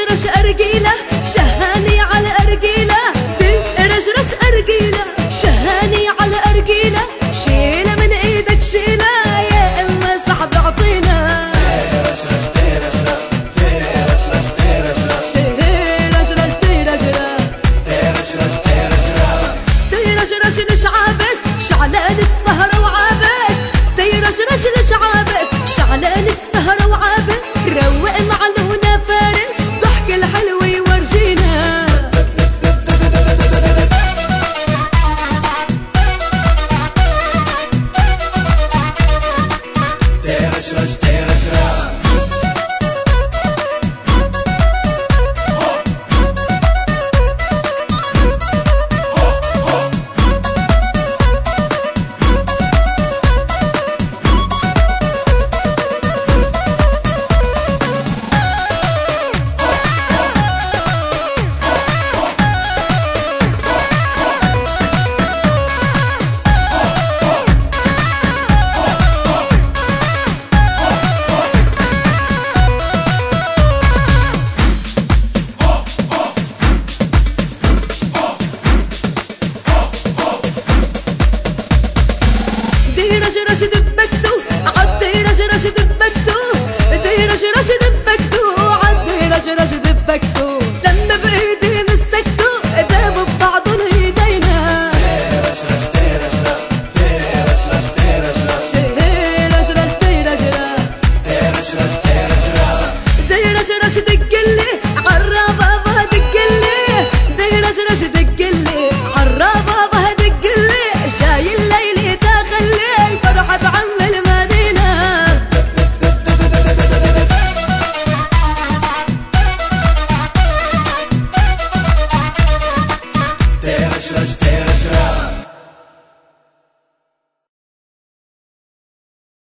رش أرجيلة شهاني على أرجيلة، رش أرجيلة شهاني على أرجيلة، شيلة من إيدك شيلة يا إما صاحبي أعطينا. رش لش عابس شعلان السهرة وعابس، رش لش عابس شعلان السهرة وعابس، روق معلونا فارس ضحك الحلو يورجينا. رش دبكتو عدي رش دبكتو، رش دبكتو عدي رش دبكتو، لما بايدي مسكتو دابوا ببعضن ايدينا. رش